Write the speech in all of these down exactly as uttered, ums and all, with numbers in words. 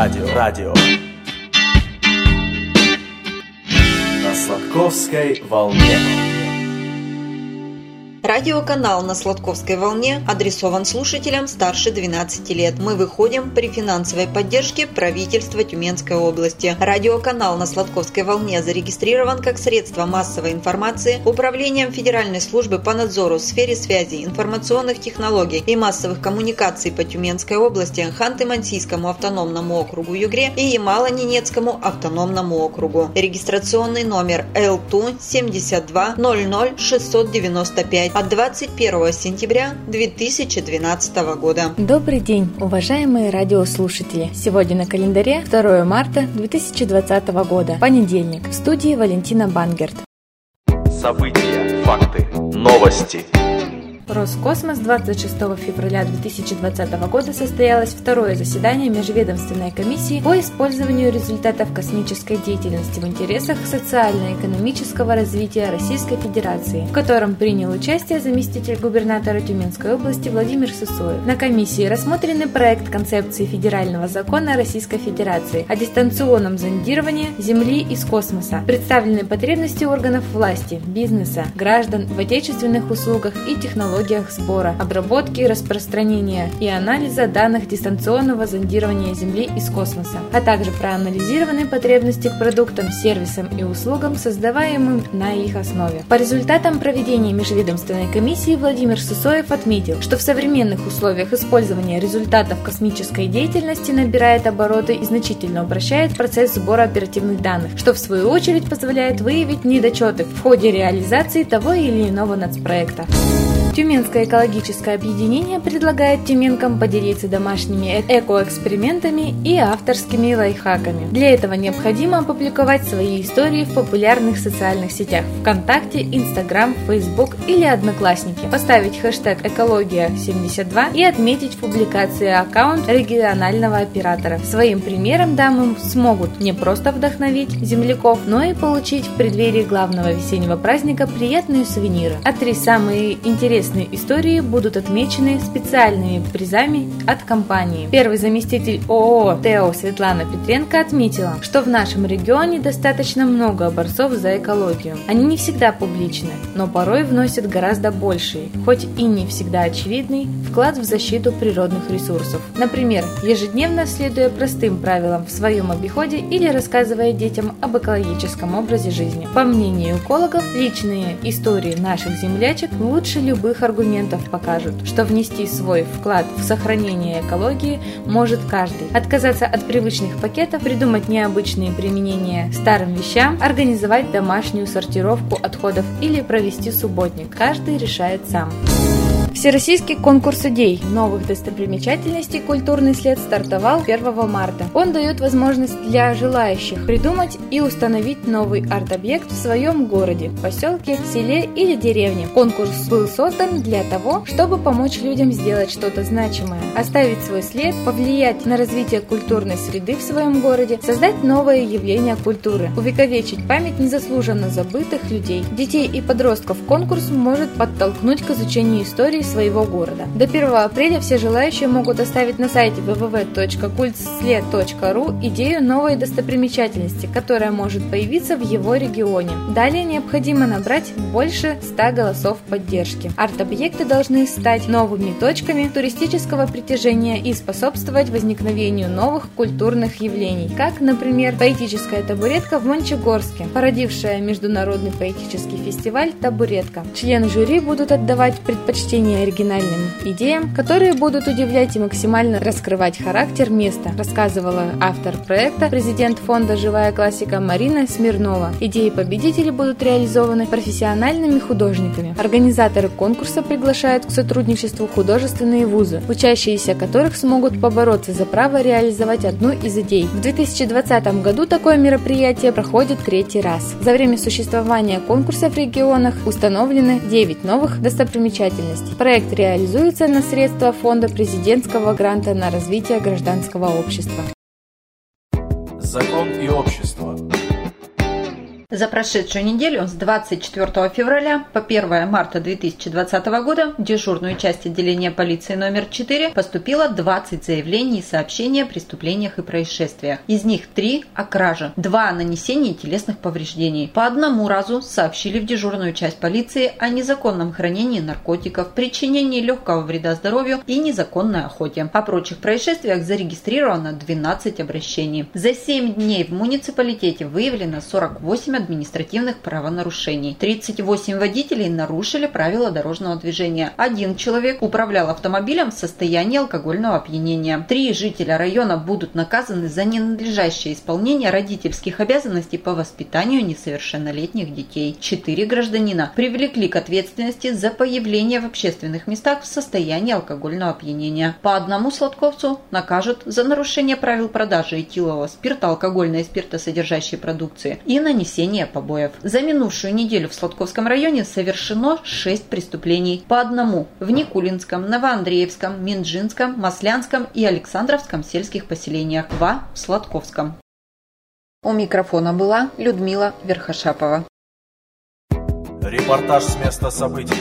радио, радио. На Сладковской волне. Радиоканал на Сладковской волне адресован слушателям старше двенадцати лет. Мы выходим при финансовой поддержке правительства Тюменской области. Радиоканал на Сладковской волне зарегистрирован как средство массовой информации Управлением Федеральной службы по надзору в сфере связи, информационных технологий и массовых коммуникаций по Тюменской области, Ханты-Мансийскому автономному округу Югре и Ямало-Ненецкому автономному округу. Регистрационный номер эл ту семьдесят два ноль ноль шестьсот девяносто пять от двадцать первого сентября две тысячи двенадцатого года. Добрый день, уважаемые радиослушатели! Сегодня на календаре второе марта две тысячи двадцатого года, понедельник. В студии Валентина Бангерт. События, факты, новости. Роскосмос двадцать шестого февраля две тысячи двадцатого года состоялось второе заседание Межведомственной комиссии по использованию результатов космической деятельности в интересах социально-экономического развития Российской Федерации, в котором принял участие заместитель губернатора Тюменской области Владимир Сысоев. На комиссии рассмотрены проект концепции федерального закона Российской Федерации о дистанционном зондировании Земли из космоса, представлены потребности органов власти, бизнеса, граждан в отечественных услугах и технологиях сбора, обработки, распространения и анализа данных дистанционного зондирования Земли из космоса, а также проанализированы потребности к продуктам, сервисам и услугам, создаваемым на их основе. По результатам проведения межведомственной комиссии Владимир Сысоев отметил, что в современных условиях использования результатов космической деятельности набирает обороты и значительно упрощает процесс сбора оперативных данных, что в свою очередь позволяет выявить недочеты в ходе реализации того или иного нацпроекта. Тюменское экологическое объединение предлагает тюменкам поделиться домашними экоэкспериментами и авторскими лайфхаками. Для этого необходимо опубликовать свои истории в популярных социальных сетях ВКонтакте, Инстаграм, Фейсбук или Одноклассники, поставить хэштег экология семьдесят два и отметить в публикации аккаунт регионального оператора. Своим примером дамы смогут не просто вдохновить земляков, но и получить в преддверии главного весеннего праздника приятные сувениры. А три самые интересные истории будут отмечены специальными призами от компании. Первый заместитель ООО ТЭО Светлана Петренко отметила, что в нашем регионе достаточно много борцов за экологию. Они не всегда публичны, но порой вносят гораздо больший, хоть и не всегда очевидный, вклад в защиту природных ресурсов. Например, ежедневно следуя простым правилам в своем обиходе или рассказывая детям об экологическом образе жизни. По мнению экологов, личные истории наших землячек лучше любых аргументов покажут, что внести свой вклад в сохранение экологии может каждый. Отказаться от привычных пакетов, придумать необычные применения старым вещам, организовать домашнюю сортировку отходов или провести субботник. Каждый решает сам. Всероссийский конкурс идей новых достопримечательностей «Культурный след» стартовал первого марта. Он дает возможность для желающих придумать и установить новый арт-объект в своем городе, поселке, селе или деревне. Конкурс был создан для того, чтобы помочь людям сделать что-то значимое, оставить свой след, повлиять на развитие культурной среды в своем городе, создать новое явление культуры, увековечить память незаслуженно забытых людей. Детей и подростков конкурс может подтолкнуть к изучению истории своего города. До первого апреля все желающие могут оставить на сайте дабл ю дабл ю дабл ю точка культслед точка ру идею новой достопримечательности, которая может появиться в его регионе. Далее необходимо набрать больше ста голосов поддержки. Арт-объекты должны стать новыми точками туристического притяжения и способствовать возникновению новых культурных явлений, как, например, поэтическая табуретка в Мончегорске, породившая международный поэтический фестиваль «Табуретка». Члены жюри будут отдавать предпочтение оригинальным идеям, которые будут удивлять и максимально раскрывать характер места, рассказывала автор проекта, президент фонда «Живая классика» Марина Смирнова. Идеи победителей будут реализованы профессиональными художниками. Организаторы конкурса приглашают к сотрудничеству художественные вузы, учащиеся которых смогут побороться за право реализовать одну из идей. В две тысячи двадцатом году такое мероприятие проходит третий раз. За время существования конкурса в регионах установлены девять новых достопримечательностей. Проект реализуется на средства фонда президентского гранта на развитие гражданского общества. Закон и общество. За прошедшую неделю с двадцать четвёртого февраля по первое марта две тысячи двадцатого года в дежурную часть отделения полиции номер четыре поступило двадцать заявлений и сообщений о преступлениях и происшествиях. Из них три о краже, два о нанесении телесных повреждений. По одному разу сообщили в дежурную часть полиции о незаконном хранении наркотиков, причинении легкого вреда здоровью и незаконной охоте. О прочих происшествиях зарегистрировано двенадцать обращений. За семь дней в муниципалитете выявлено сорок восемь административных правонарушений. тридцать восемь водителей нарушили правила дорожного движения. Один человек управлял автомобилем в состоянии алкогольного опьянения. Три жителя района будут наказаны за ненадлежащее исполнение родительских обязанностей по воспитанию несовершеннолетних детей. Четыре гражданина привлекли к ответственности за появление в общественных местах в состоянии алкогольного опьянения. По одному сладковцу накажут за нарушение правил продажи этилового спирта, алкогольной и спиртосодержащей продукции и нанесение побоев. За минувшую неделю в Сладковском районе совершено шесть преступлений. По одному в Никулинском, Новоандреевском, Минджинском, Маслянском и Александровском сельских поселениях, два в Сладковском. У микрофона была Людмила Верхошапова. Репортаж с места событий.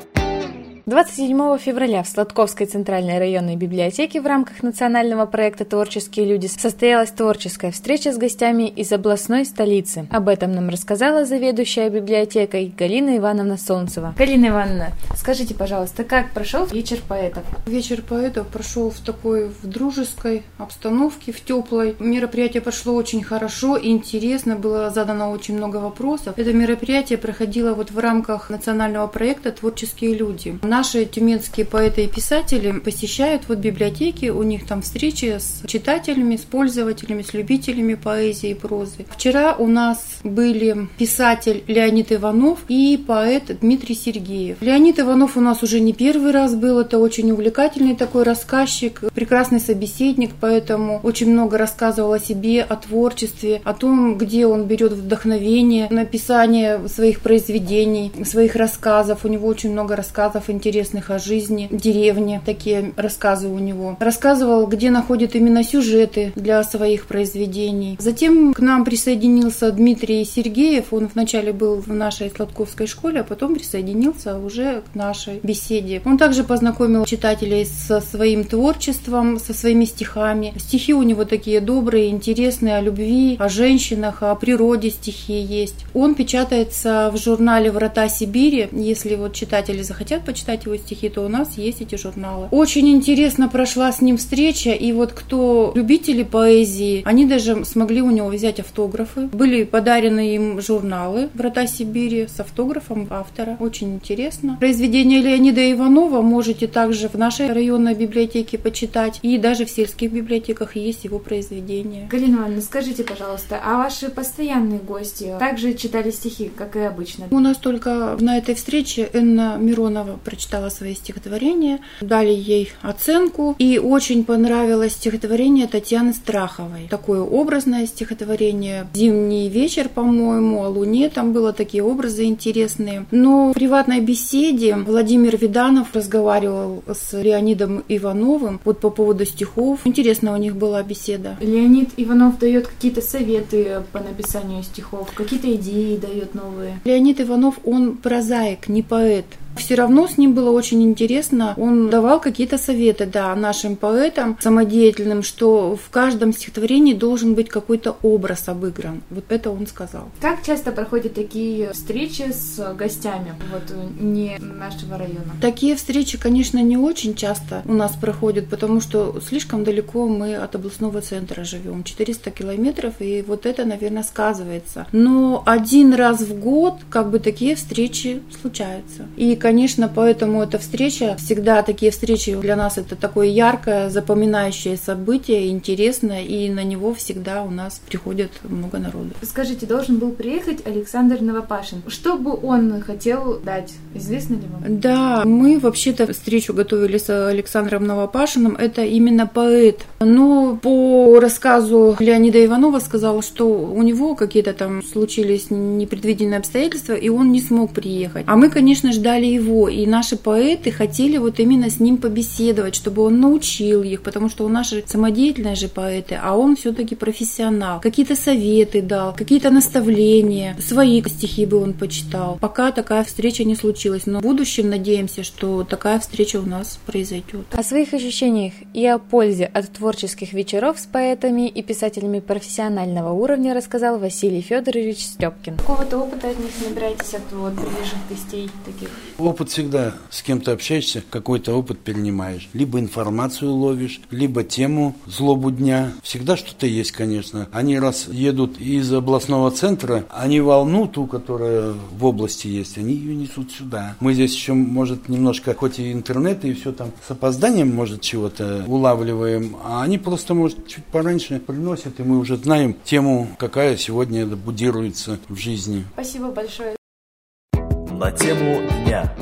двадцать седьмого февраля в Сладковской центральной районной библиотеке в рамках национального проекта «Творческие люди» состоялась творческая встреча с гостями из областной столицы. Об этом нам рассказала заведующая библиотекой Галина Ивановна Солнцева. Галина Ивановна, скажите, пожалуйста, как прошел вечер поэтов? Вечер поэтов прошел в такой в дружеской обстановке, в теплой. Мероприятие прошло очень хорошо и интересно, было задано очень много вопросов. Это мероприятие проходило вот в рамках национального проекта «Творческие люди». Наши тюменские поэты и писатели посещают вот библиотеки, у них там встречи с читателями, с пользователями, с любителями поэзии и прозы. Вчера у нас были писатель Леонид Иванов и поэт Дмитрий Сергеев. Леонид Иванов у нас уже не первый раз был, это очень увлекательный такой рассказчик, прекрасный собеседник, поэтому очень много рассказывал о себе, о творчестве, о том, где он берет вдохновение на написание своих произведений, своих рассказов. У него очень много рассказов интересных о жизни, деревне, такие рассказы у него. Рассказывал, где находит именно сюжеты для своих произведений. Затем к нам присоединился Дмитрий Сергеев. Он вначале был в нашей Сладковской школе, а потом присоединился уже к нашей беседе. Он также познакомил читателей со своим творчеством, со своими стихами. Стихи у него такие добрые, интересные, о любви, о женщинах, о природе стихи есть. Он печатается в журнале «Врата Сибири». Если вот читатели захотят почитать его стихи, то у нас есть эти журналы. Очень интересно прошла с ним встреча, и вот кто любители поэзии, они даже смогли у него взять автографы. Были подарены им журналы «Врата Сибири» с автографом автора. Очень интересно. Произведения Леонида Иванова можете также в нашей районной библиотеке почитать, и даже в сельских библиотеках есть его произведения. Галина Ивановна, скажите, пожалуйста, а ваши постоянные гости также читали стихи, как и обычно? У нас только на этой встрече Энна Миронова прочитала свои стихотворения, дали ей оценку, и очень понравилось стихотворение Татьяны Страховой. Такое образное стихотворение. «Зимний вечер», по-моему, о Луне, там было такие образы интересные. Но в приватной беседе Владимир Виданов разговаривал с Леонидом Ивановым вот по поводу стихов. Интересно у них была беседа. Леонид Иванов дает какие-то советы по написанию стихов, какие-то идеи дает новые. Леонид Иванов, он прозаик, не поэт. Все равно с ним было очень интересно. Он давал какие-то советы, да, нашим поэтам самодеятельным, что в каждом стихотворении должен быть какой-то образ обыгран. Вот это он сказал. Как часто проходят такие встречи с гостями, вот не нашего района? Такие встречи, конечно, не очень часто у нас проходят, потому что слишком далеко мы от областного центра живем, четыреста километров, и вот это, наверное, сказывается. Но один раз в год как бы такие встречи случаются. И конечно, поэтому эта встреча, всегда такие встречи для нас это такое яркое, запоминающее событие, интересное, и на него всегда у нас приходит много народу. Скажите, должен был приехать Александр Новопашин. Что бы он хотел дать? Известно ли вам? Да, мы вообще-то встречу готовили с Александром Новопашиным, это именно поэт. Но по рассказу Леонида Иванова сказал, что у него какие-то там случились непредвиденные обстоятельства, и он не смог приехать. А мы, конечно, ждали его, и наши поэты хотели вот именно с ним побеседовать, чтобы он научил их, потому что у нас же самодеятельные же поэты, а он все-таки профессионал. Какие-то советы дал, какие-то наставления, свои стихи бы он почитал. Пока такая встреча не случилась, но в будущем надеемся, что такая встреча у нас произойдет. О своих ощущениях и о пользе от творческих вечеров с поэтами и писателями профессионального уровня рассказал Василий Федорович Степкин. Какого-то опыта от них набираетесь, от вот приезжих гостей таких? Опыт всегда, с кем ты общаешься, какой-то опыт перенимаешь. Либо информацию ловишь, либо тему, злобу дня. Всегда что-то есть, конечно. Они раз едут из областного центра, они волну ту, которая в области есть, они ее несут сюда. Мы здесь еще, может, немножко, хоть и интернет, и все там с опозданием, может, чего-то улавливаем, а они просто, может, чуть пораньше приносят, и мы уже знаем тему, какая сегодня будируется в жизни. Спасибо большое. На тему дня.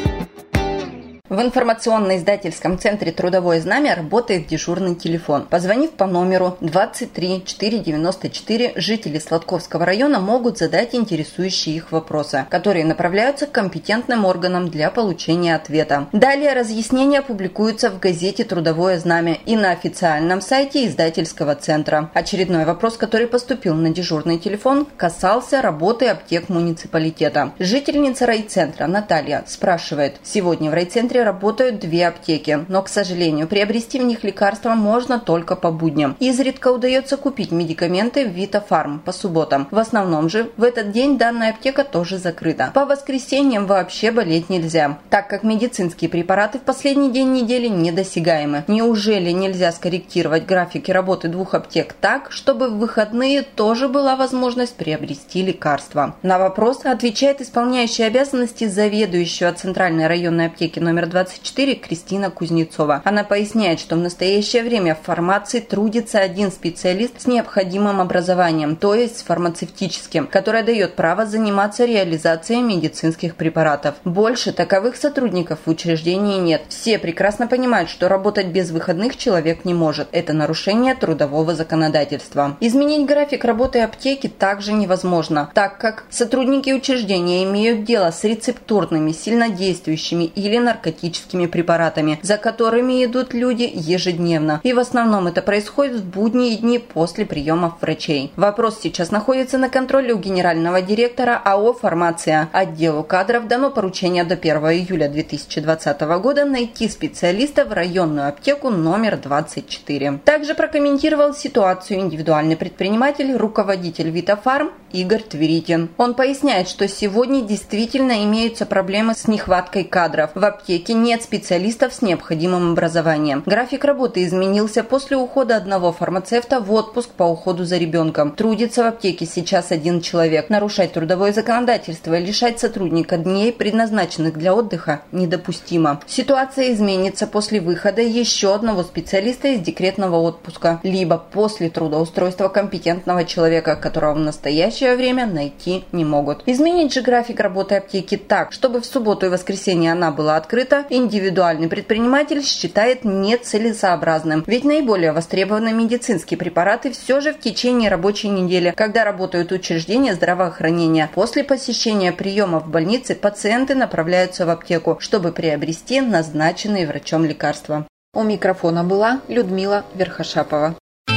В информационно-издательском центре «Трудовое знамя» работает дежурный телефон. Позвонив по номеру двадцать три четыреста девяносто четыре, жители Сладковского района могут задать интересующие их вопросы, которые направляются к компетентным органам для получения ответа. Далее разъяснения публикуются в газете «Трудовое знамя» и на официальном сайте издательского центра. Очередной вопрос, который поступил на дежурный телефон, касался работы аптек муниципалитета. Жительница райцентра Наталья спрашивает: сегодня в райцентре работают две аптеки, но, к сожалению, приобрести в них лекарства можно только по будням. Изредка удается купить медикаменты в Витафарм по субботам. В основном же в этот день данная аптека тоже закрыта. По воскресеньям вообще болеть нельзя, так как медицинские препараты в последний день недели недосягаемы. Неужели нельзя скорректировать графики работы двух аптек так, чтобы в выходные тоже была возможность приобрести лекарства? На вопрос отвечает исполняющая обязанности заведующего Центральной районной аптеки номер двадцать четыре Кристина Кузнецова. Она поясняет, что в настоящее время в фармации трудится один специалист с необходимым образованием, то есть фармацевтическим, которое дает право заниматься реализацией медицинских препаратов. Больше таковых сотрудников в учреждении нет. Все прекрасно понимают, что работать без выходных человек не может. Это нарушение трудового законодательства. Изменить график работы аптеки также невозможно, так как сотрудники учреждения имеют дело с рецептурными, сильнодействующими или наркотическими препаратами, за которыми идут люди ежедневно. И в основном это происходит в будние дни после приемов врачей. Вопрос сейчас находится на контроле у генерального директора АО «Фармация». Отделу кадров дано поручение до первого июля две тысячи двадцатого года найти специалиста в районную аптеку номер двадцать четыре. Также прокомментировал ситуацию индивидуальный предприниматель, руководитель Витафарм Игорь Тверитин. Он поясняет, что сегодня действительно имеются проблемы с нехваткой кадров. В аптеке нет специалистов с необходимым образованием. График работы изменился после ухода одного фармацевта в отпуск по уходу за ребенком. Трудится в аптеке сейчас один человек. Нарушать трудовое законодательство и лишать сотрудника дней, предназначенных для отдыха, недопустимо. Ситуация изменится после выхода еще одного специалиста из декретного отпуска, либо после трудоустройства компетентного человека, которого в настоящее время найти не могут. Изменить же график работы аптеки так, чтобы в субботу и воскресенье она была открыта, индивидуальный предприниматель считает нецелесообразным. Ведь наиболее востребованные медицинские препараты все же в течение рабочей недели, когда работают учреждения здравоохранения. После посещения приема в больнице пациенты направляются в аптеку, чтобы приобрести назначенные врачом лекарства. У микрофона была Людмила Верхошапова.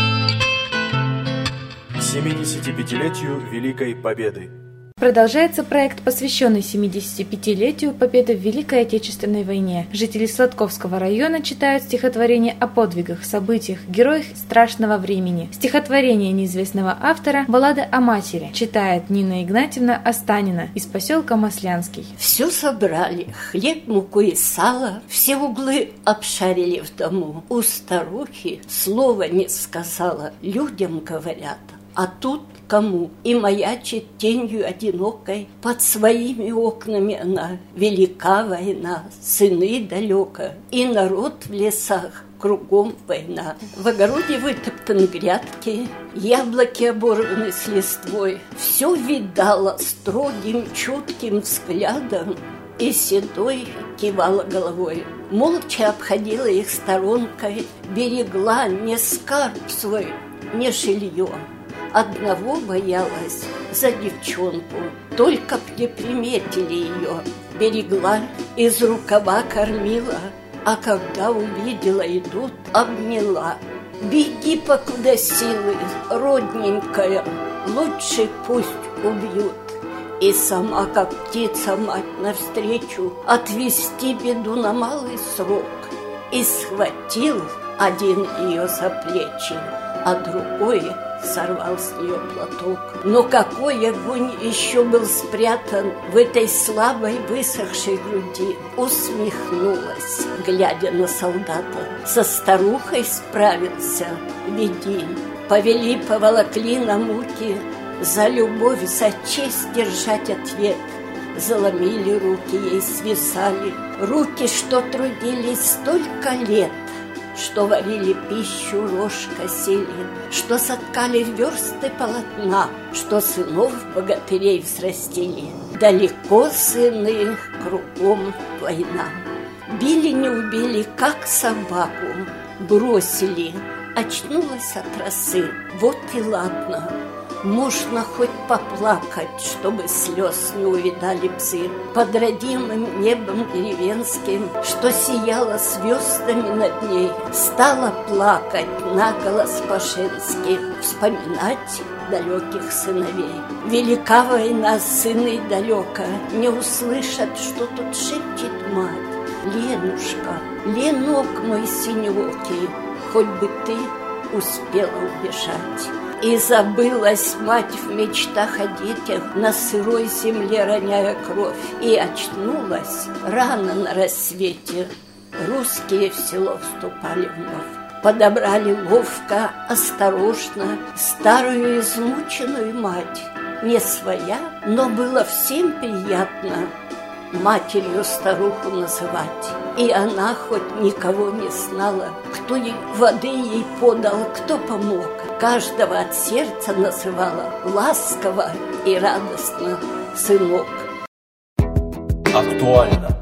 К семидесятипятилетию Великой Победы. Продолжается проект, посвященный семидесятипятилетию Победы в Великой Отечественной войне. Жители Сладковского района читают стихотворение о подвигах, событиях, героях страшного времени. Стихотворение неизвестного автора «Баллада о матери» читает Нина Игнатьевна Останина из поселка Маслянский. Все собрали, хлеб, муку и сало, все углы обшарили в дому. У старухи слова не сказала, людям говорят. А тут кому? И маячит тенью одинокой, под своими окнами она. Велика война, сыны далеко, и народ в лесах, кругом война. В огороде вытоптаны грядки, яблоки оборваны с листвой. Все видала строгим, чутким взглядом и седой кивала головой. Молча обходила их сторонкой, берегла не скарб свой, не жилье. Одного боялась за девчонку, только б не приметили ее. берегла, из рукава кормила, а когда увидела идут, обняла. Беги, покуда силы, родненькая, лучше пусть убьют. И сама, как птица мать, навстречу отвести беду на малый срок. И схватил один ее за плечи, а другой сорвал с нее платок. Но какой огонь еще был спрятан в этой слабой высохшей груди. Усмехнулась, глядя на солдата. Со старухой справился, веди. Повели, поволокли на муки, за любовь, за честь держать ответ. Заломили руки, ей связали, руки, что трудились столько лет, что варили пищу, рожь косили, что соткали версты полотна, что сынов богатырей взрастили. Далеко сыны, кругом война. Били, не убили, как собаку, бросили. Очнулась от росы, вот и ладно. Можно хоть поплакать, чтобы слез не увидали псы. Под родимым небом деревенским, что сияло звездами над ней, стала плакать наголос по-женски, вспоминать далеких сыновей. Велика война, сыны далеко, не услышат, что тут шепчет мать. Ленушка, Ленок мой синеокий, хоть бы ты успела убежать. И забылась мать в мечтах о детях, на сырой земле роняя кровь. И очнулась рано на рассвете. Русские в село вступали вновь. Подобрали ловко, осторожно старую измученную мать. Не своя, но было всем приятно матерью старуху называть. И она хоть никого не знала, кто ей воды ей подал, кто помог. Каждого от сердца называла ласково и радостно сынок. Актуально.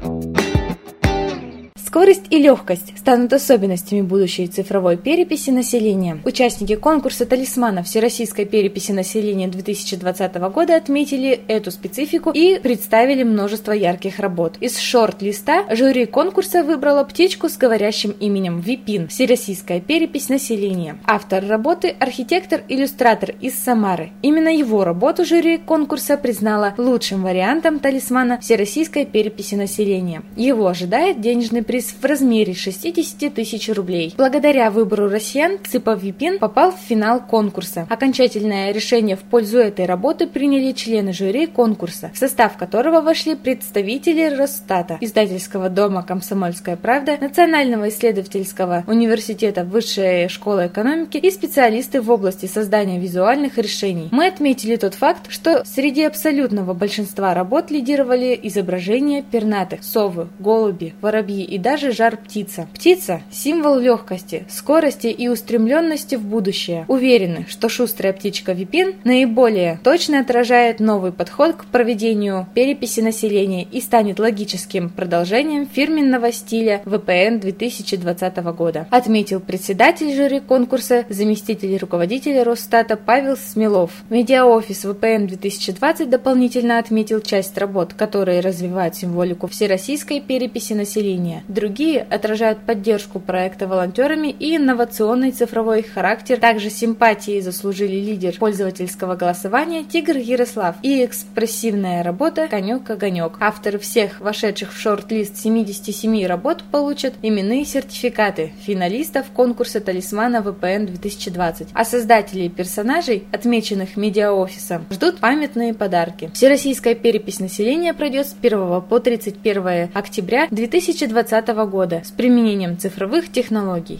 Скорость и легкость станут особенностями будущей цифровой переписи населения. Участники конкурса «Талисмана» Всероссийской переписи населения две тысячи двадцатого года отметили эту специфику и представили множество ярких работ. Из шорт-листа жюри конкурса выбрало птичку с говорящим именем Випин. Всероссийская перепись населения. Автор работы – архитектор-иллюстратор из Самары. Именно его работу жюри конкурса признало лучшим вариантом «Талисмана» Всероссийской переписи населения. Его ожидает денежный приз в размере шестьдесят тысяч рублей. Благодаря выбору россиян Цыпа Випин попал в финал конкурса. Окончательное решение в пользу этой работы приняли члены жюри конкурса, в состав которого вошли представители Росстата, издательского дома «Комсомольская правда», Национального исследовательского университета Высшей школы экономики и специалисты в области создания визуальных решений. Мы отметили тот факт, что среди абсолютного большинства работ лидировали изображения пернатых: совы, голуби, воробьи и даже даже жар-птица. Птица – символ легкости, скорости и устремленности в будущее. Уверены, что шустрая птичка Випин наиболее точно отражает новый подход к проведению переписи населения и станет логическим продолжением фирменного стиля вэ пэ эн две тысячи двадцатого года, отметил председатель жюри конкурса, заместитель руководителя Росстата Павел Смелов. Медиаофис вэ пэ эн две тысячи двадцать дополнительно отметил часть работ, которые развивают символику всероссийской переписи населения. Другие отражают поддержку проекта волонтерами и инновационный цифровой характер. Также симпатии заслужили лидер пользовательского голосования Тигр Ярослав и экспрессивная работа Конек-огонек. Авторы всех вошедших в шорт-лист семидесяти семи работ получат именные сертификаты финалистов конкурса «Талисмана» вэ пэ эн две тысячи двадцать, а создатели персонажей, отмеченных медиаофисом, ждут памятные подарки. Всероссийская перепись населения пройдет с первого по тридцать первое октября две тысячи двадцатого года с применением цифровых технологий.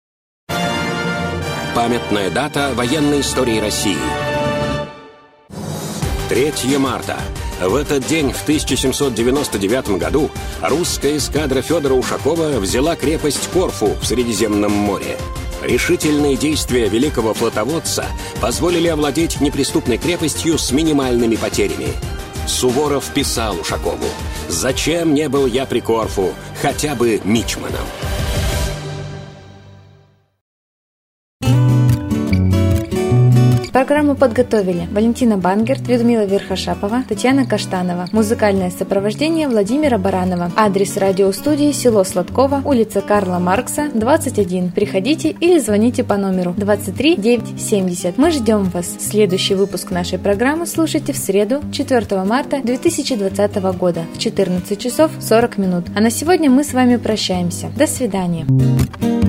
Памятная дата военной истории России. третьего марта. В этот день, в тысяча семьсот девяносто девятом году, русская эскадра Федора Ушакова взяла крепость Корфу в Средиземном море. Решительные действия великого флотоводца позволили овладеть неприступной крепостью с минимальными потерями. Суворов писал Ушакову: «Зачем не был я при Корфу, хотя бы мичманом?» Программу подготовили Валентина Бангерт, Людмила Верхошапова, Татьяна Каштанова. Музыкальное сопровождение Владимира Баранова. Адрес радиостудии: село Сладково, улица Карла Маркса, двадцать один. Приходите или звоните по номеру двадцать три девятьсот семьдесят. Мы ждем вас. Следующий выпуск нашей программы слушайте в среду, четвёртого марта две тысячи двадцатого года в четырнадцать часов сорок минут. А на сегодня мы с вами прощаемся. До свидания.